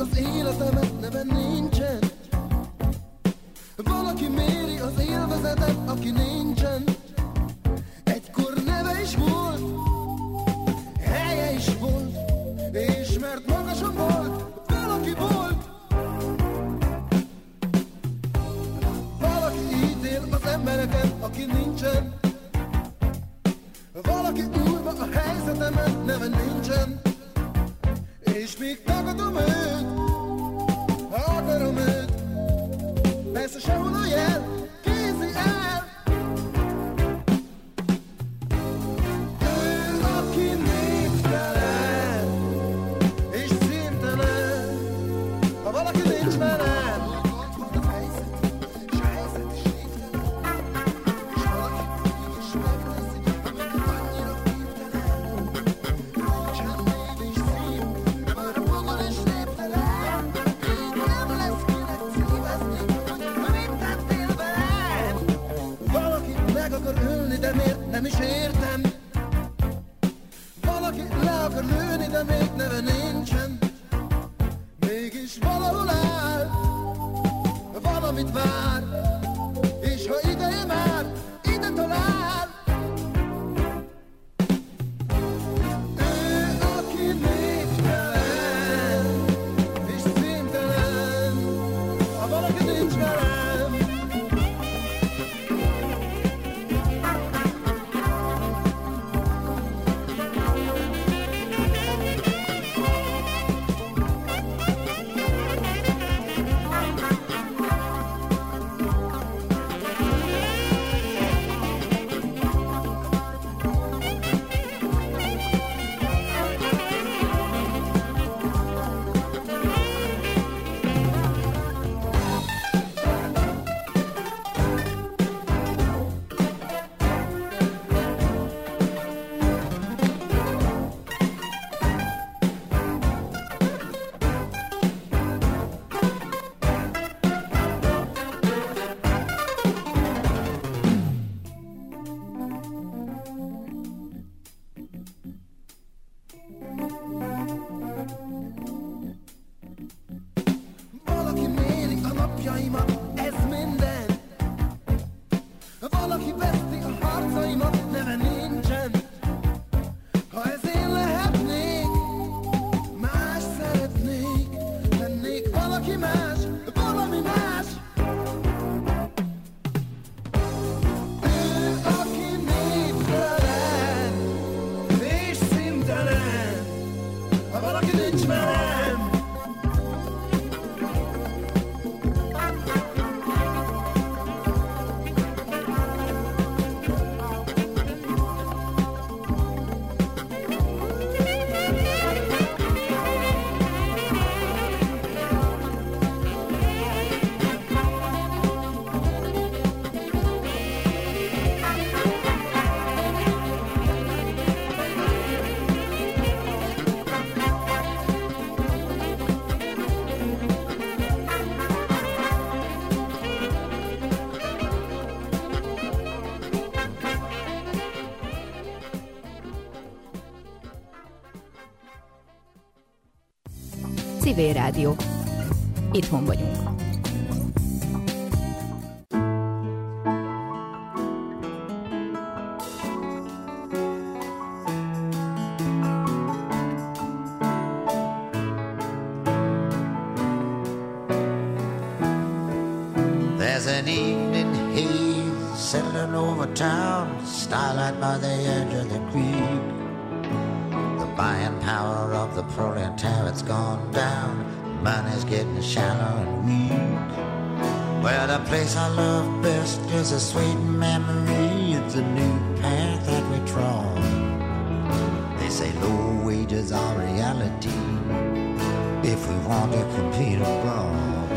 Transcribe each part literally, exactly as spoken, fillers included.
az életemet, neven nincsen. Valaki méri az élvezetet, aki nincsen. Egykor neve is volt, helye is volt, és mert magasan volt, valaki volt. Valaki ítél az embereket, aki nincsen. Valaki úrva a helyzetemet, neve nincsen. És még tagadom őt, ha akarom őt. Persze sehol a jel, kézi el. Ő, aki névtelen és színtelen, ha valaki nincs velem. Nem is értem. Valaki le akar lőni, de még neve nincsen. Mégis valahol áll, valamit vár, és ha ideje már, ide talál. Ő, aki névtelen és színtelen, ha valaki nincs velem. Civil Rádió. Itthon vagyunk. There's an evening haze settling over town, starlight by the edge of the creek. Buying power of the proletariat's gone down. Money's getting shallow and weak. Well, the place I love best is a sweet memory. It's a new path that we trod. They say low wages are reality if we want to compete abroad.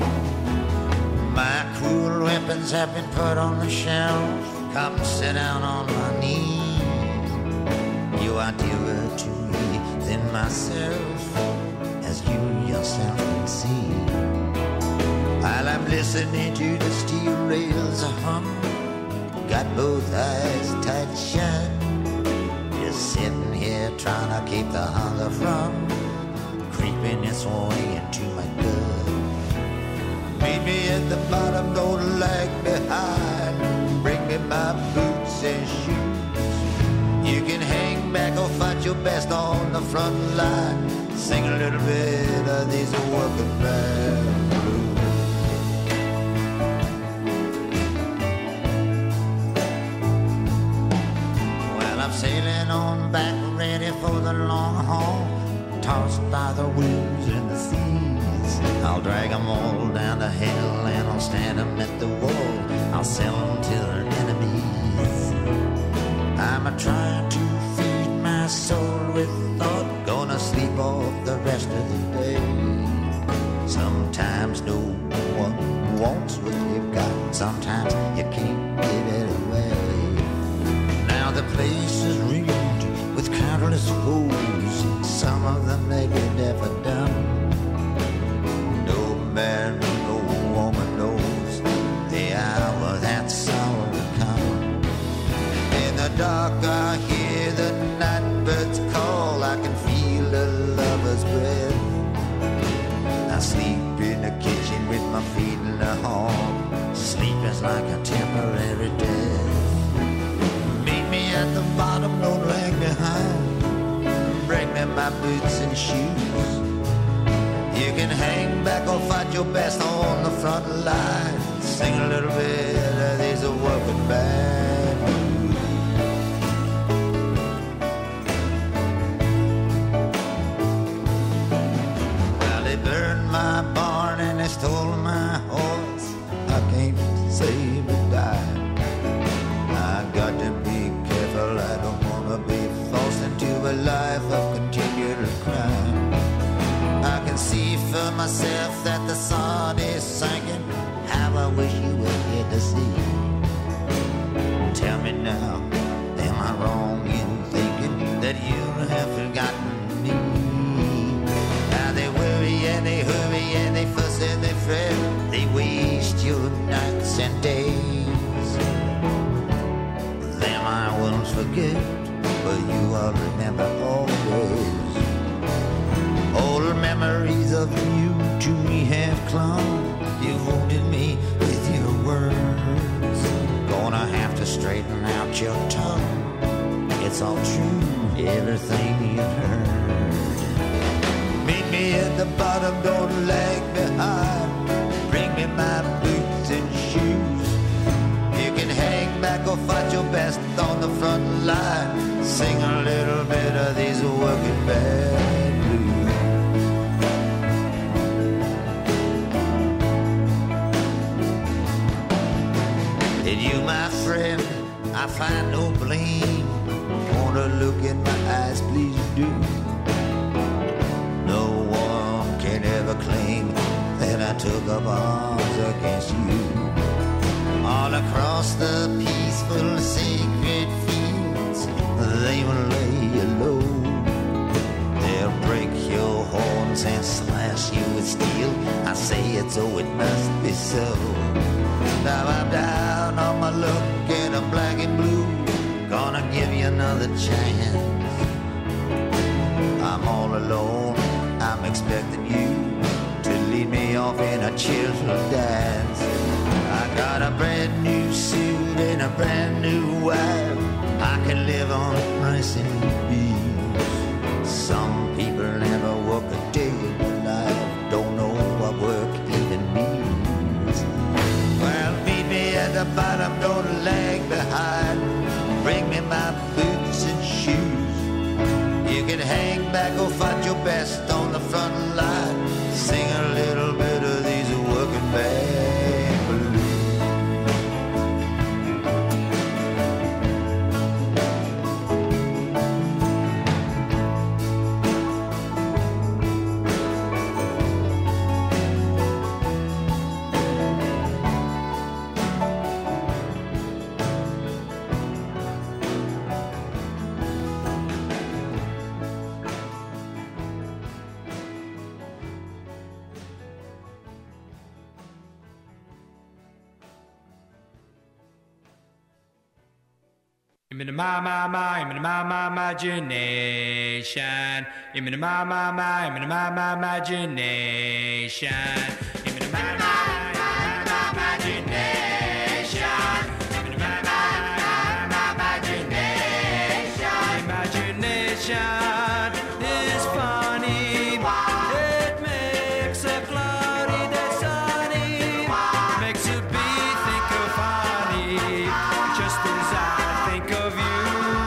My cruel weapons have been put on the shelf. Come sit down on my knees. You are dearer to me than myself, as you yourself can see. While I'm listening to the steel rails hum, got both eyes tight shut, just sitting here trying to keep the hunger from creeping its way into my gut. Meet me at the bottom, don't lag behind. Bring me my boots and shoes. You can hang back or fight your best on the front line. Sing a little bit of these working man blues. Well, I'm sailing on back, ready for the long haul, tossed by the winds and the seas. I'll drag them all down the hill and I'll stand them at the wall. I'll sell them to their enemies. I'm a trying to feed my soul with thought, gonna sleep off the rest of the day. Sometimes no one wants what you've got, sometimes you can't give it away. Now the place is ringed with countless foes, some of them maybe never done. No man, no woman knows the hour that sorrow will come. In the dark I hear the night birds call, I can feel the lover's breath. I sleep in the kitchen with my feet in the hall. Sleep is like a temporary death. Meet me at the bottom, don't lag behind. Bring me my boots and shoes. You can hang back or fight your best on the front line. Sing a little bit of these working band blues. Well, they burned my barn and they stole my horse. I can't save a dime. I got to be careful, I don't wanna be forced into a life of continual crime. I can see for myself that the sun is sinking. How I wish you were here to see. Tell me now, am I wrong in thinking that you have forgotten me? Now they worry and they hurry and they fuss and they fret. They waste your nights and days. Them I won't forget, but you will remember always. Old memories of you to me have clung. You wounded me with your words. Gonna have to straighten out your tongue. It's all true, everything you've heard. Meet me at the bottom, don't lag behind. Bring me my boots and shoes. You can hang back or fight your best on the front line. Sing a little bit of these working band blues. In you, my friend, I find no blame. Wanna look in my eyes, please do. No one can ever claim that I took up arms against you. All across the peaceful, sacred fields, they will lay you low. They'll break your horns and slash you with steel. I say it so it must be so. Now I'm down on my luck and I'm black and blue. Gonna give you another chance. I'm all alone, I'm expecting you to lead me off in a cheerful dance. I got a brand new suit and a brand new wife. I can live on rice and beans. Some people never work a day in their life, don't know what work even means. Well, meet me at the bottom, don't lag behind. Bring me my boots and shoes. You can hang back or fight your best on the front line. Sing a little bit of these working band blues. I'm in my, my, my, I'm in my, my, imagination. I'm in my, my, my, I'm in my, my, imagination. I'm in my, my, my, my, imagination. I'm in my, my, my, my, imagination. Imagination is funny. It makes a cloudy day sunny. Makes a bee think of honey. Just as I think of you.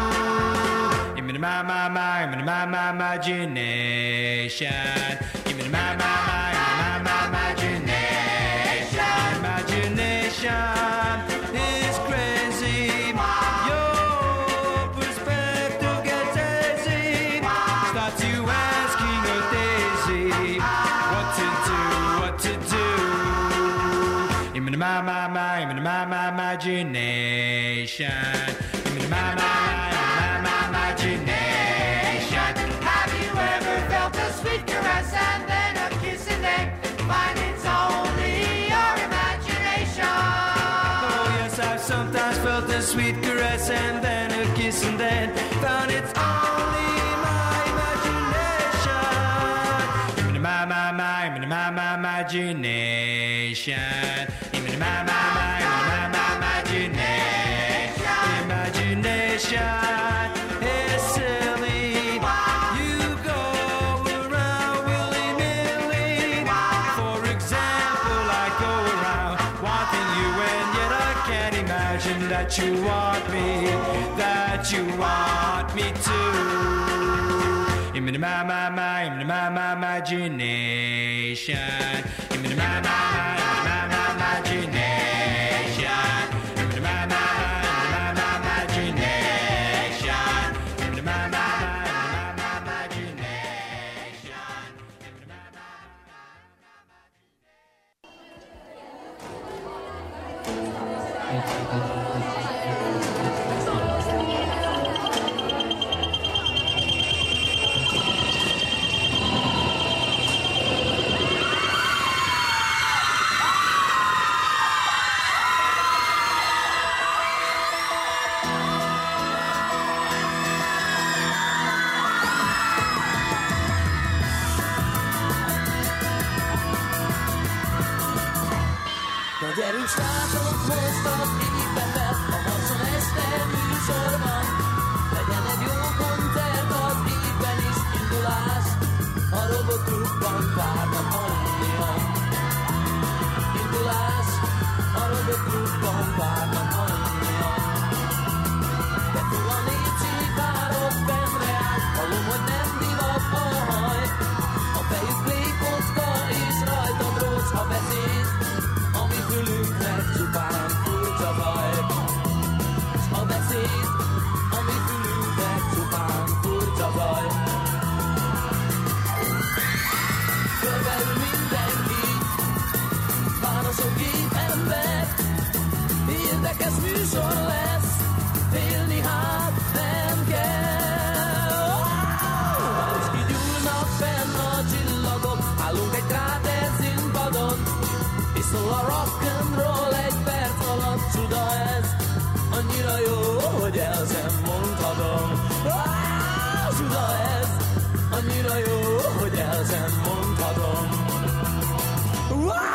I'm in my, my, my, I'm in my, my, imagination. I'm in my, my, my, I'm in my, my, imagination. Imagination is crazy. Your perspective gets hazy. Starts you asking a daisy what to do, what to do. I'm in my, my, my, I'm in my, my, imagination. I'm in my, my, my, my, imagination. Have you ever felt a sweet caress and then a kiss and then find it's only your imagination? Oh yes, I've sometimes felt a sweet caress and then a kiss and then found it's only my imagination. I'm in my, my, my, I'm in my, my, imagination. I'm in my, my, my, I'm in my, my, imagination. Imagination is silly. You go around willy-nilly. For example, I go around wanting you and yet I can't imagine that you want me, that you want me to. I'm in my, my, my, I'm in my, my, imagination. I'm in my, my, my, I'm in my, my, imagination. I'm in my, my, my, I'm in my, my, imagination. I'm in my, my, my, I'm in my, my, imagination. I'm in my, my, Na gyerünk srácok, mozgat éppepet, a harcon este műsor van. Legyen egy jó koncert, az éppen is indulás, a robotklubban várnak annyian. Indulás, a robotklubban várnak annyian. De túl a népség várod fennre áll, hallom, hogy nem divat a haj. A fejük plékocka és rajtad rossz a beszéd, ami fülünknek csupán furcsa baj. S a beszéd, ami fülünknek csupán furcsa baj. Körbeül mindenki, válaszok két ember, érdekes műsor lesz, félni hát nem kell. És kigyúlnak fenn a csillagok, állunk egy kráter színpadon, és szól a rock'n'roll egy perc alatt, csuda ez, annyira jó, hogy el sem mondhatom. Ah, csuda ez, annyira jó, hogy el sem mondhatom. Ah!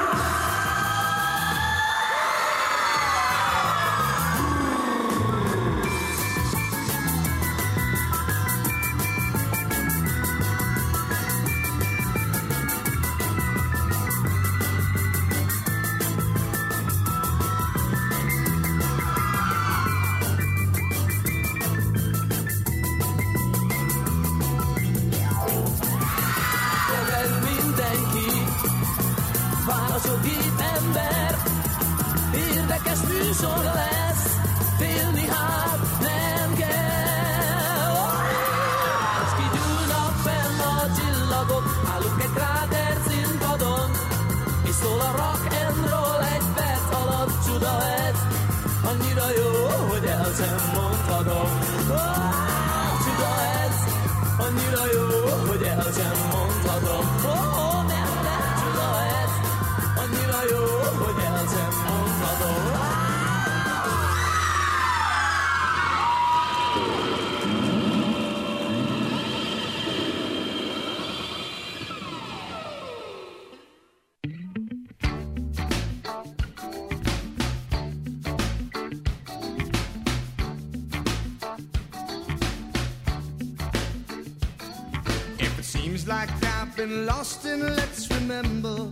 Válaszokít ember, érdekes műsor lesz, félni hát nem kell. És kigyúlnak fenn a csillagok, állunk egy kráter színpadon, és szól a rock'n'roll egy perc alatt, csuda ez, annyira jó, hogy el sem mondhatom. Csuda ez, annyira jó, hogy el sem mondhatom. Oh, nem, nem, csuda ez, annyira jó, hogy el sem mondhatom. Seems like I've been lost in Let's Remember.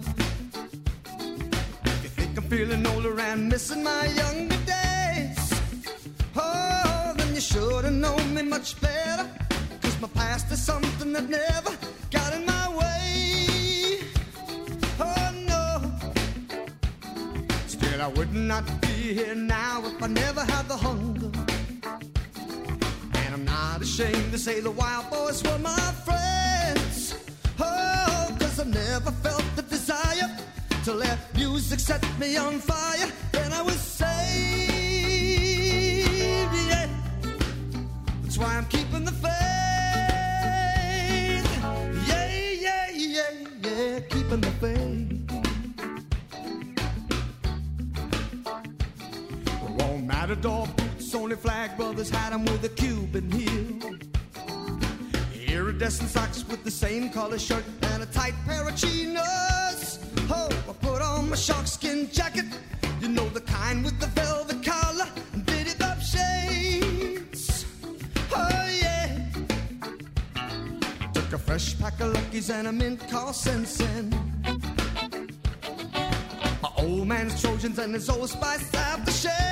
You think I'm feeling older and missing my younger days? Oh, then you should have known me much better, 'cause my past is something that never got in my way. Oh no, still I would not be here now if I never had the hunger. And I'm not ashamed to say the Wild Boys were my friends. Oh, 'cause I never felt the desire to let music set me on fire. Then I was saved, yeah. That's why I'm keeping the faith. Yeah, yeah, yeah, yeah, keeping the faith. Won't matador boots, only flag brothers had them with a Cuban heel. Iridescent socks with the same color shirt and a tight pair of chinos. Oh, I put on my sharkskin jacket, you know, the kind with the velvet collar and bitty bob shades. Oh yeah, took a fresh pack of Luckies and a mint called Sensen. My old man's Trojans and his Old Spice aftershave.